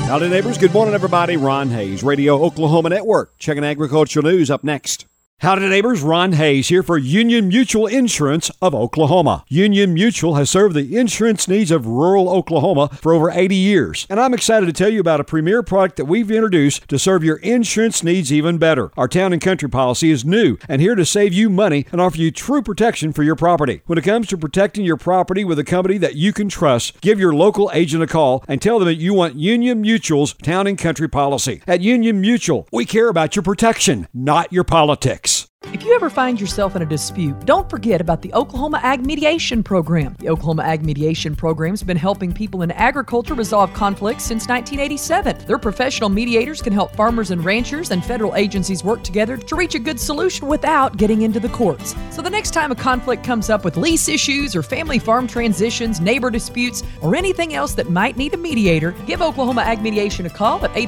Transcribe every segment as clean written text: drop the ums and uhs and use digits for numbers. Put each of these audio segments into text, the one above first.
Howdy, neighbors. Good morning, everybody. Ron Hayes, Radio Oklahoma Network. Checking agricultural news up next. Howdy, neighbors. Ron Hayes here for Union Mutual Insurance of Oklahoma. Union Mutual has served the insurance needs of rural Oklahoma for over 80 years. And I'm excited to tell you about a premier product that we've introduced to serve your insurance needs even better. Our Town and Country policy is new and here to save you money and offer you true protection for your property. When it comes to protecting your property with a company that you can trust, give your local agent a call and tell them that you want Union Mutual's Town and Country policy. At Union Mutual, we care about your protection, not your politics. If you ever find yourself in a dispute, don't forget about the Oklahoma Ag Mediation Program. The Oklahoma Ag Mediation Program has been helping people in agriculture resolve conflicts since 1987. Their professional mediators can help farmers and ranchers and federal agencies work together to reach a good solution without getting into the courts. So the next time a conflict comes up with lease issues or family farm transitions, neighbor disputes, or anything else that might need a mediator, give Oklahoma Ag Mediation a call at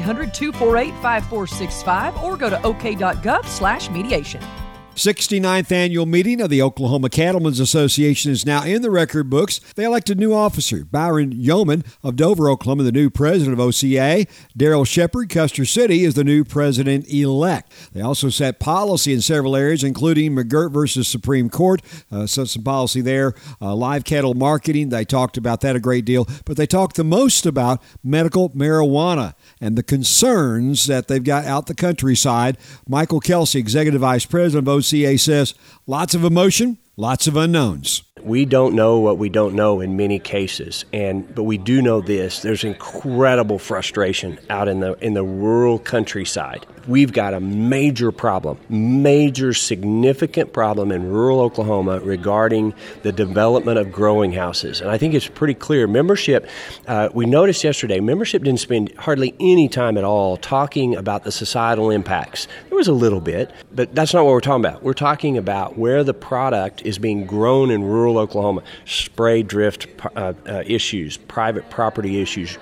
800-248-5465 or go to ok.gov/mediation. 69th annual meeting of the Oklahoma Cattlemen's Association is now in the record books. They elected new officer Byron Yeoman of Dover, Oklahoma, the new president of OCA. Darrell Shepard, Custer City, is the new president-elect. They also set policy in several areas, including McGirt versus Supreme Court. So some policy there. Live cattle marketing, they talked about that a great deal. But they talked the most about medical marijuana and the concerns that they've got out the countryside. Michael Kelsey, executive vice president of OCA, says lots of emotion, lots of unknowns. We don't know what we don't know in many cases, but we do know this: there's incredible frustration out in the rural countryside. We've got a major significant problem in rural Oklahoma regarding the development of growing houses. And I think it's pretty clear. Membership, we noticed yesterday, membership didn't spend hardly any time at all talking about the societal impacts. There was a little bit, but that's not what we're talking about. We're talking about where the product is being grown in rural Oklahoma: spray drift issues, private property issues,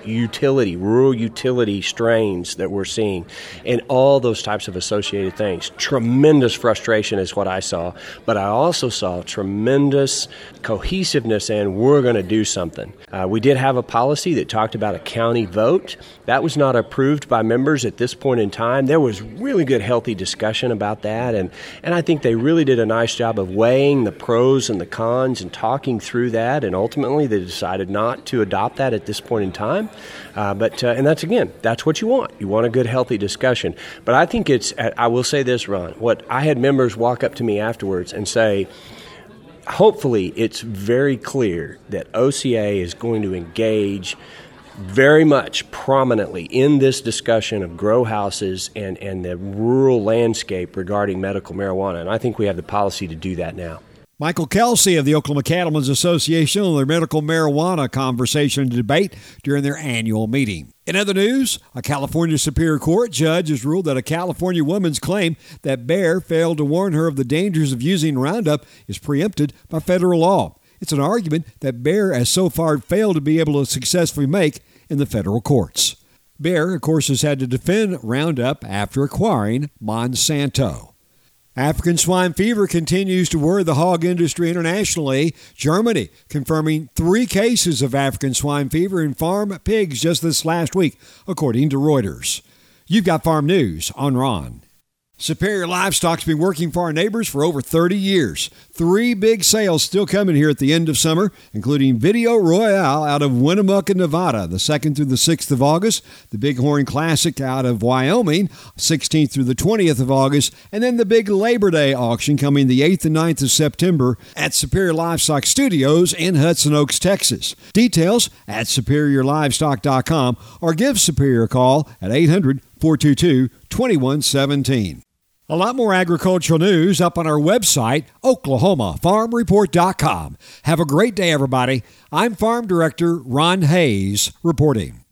rural utility strains that we're seeing, and all those types of associated things. Tremendous frustration is what I saw, but I also saw tremendous cohesiveness, and we're going to do something. We did have a policy that talked about a county vote. That was not approved by members at this point in time. There was really good, healthy discussion about that, and I think they really did a nice job of weighing the pros and the cons and talking through that, and ultimately they decided not to adopt that at this point in time. And that's what you want. You want a good, healthy discussion. But I think I will say this, Ron, I had members walk up to me afterwards and say, hopefully it's very clear that OCA is going to engage very much prominently in this discussion of grow houses and the rural landscape regarding medical marijuana. And I think we have the policy to do that now. Michael Kelsey of the Oklahoma Cattlemen's Association on their medical marijuana conversation and debate during their annual meeting. In other news, a California Superior Court judge has ruled that a California woman's claim that Bayer failed to warn her of the dangers of using Roundup is preempted by federal law. It's an argument that Bayer has so far failed to be able to successfully make in the federal courts. Bayer, of course, has had to defend Roundup after acquiring Monsanto. African swine fever continues to worry the hog industry internationally. Germany confirming 3 cases of African swine fever in farm pigs just this last week, according to Reuters. You've got farm news on Ron. Superior Livestock's been working for our neighbors for over 30 years. 3 big sales still coming here at the end of summer, including Video Royale out of Winnemucca, Nevada, the 2nd through the 6th of August, the Bighorn Classic out of Wyoming, 16th through the 20th of August, and then the big Labor Day auction coming the 8th and 9th of September at Superior Livestock Studios in Hudson Oaks, Texas. Details at superiorlivestock.com or give Superior a call at 800-422-2117. A lot more agricultural news up on our website, oklahomafarmreport.com. Have a great day, everybody. I'm Farm Director Ron Hayes reporting.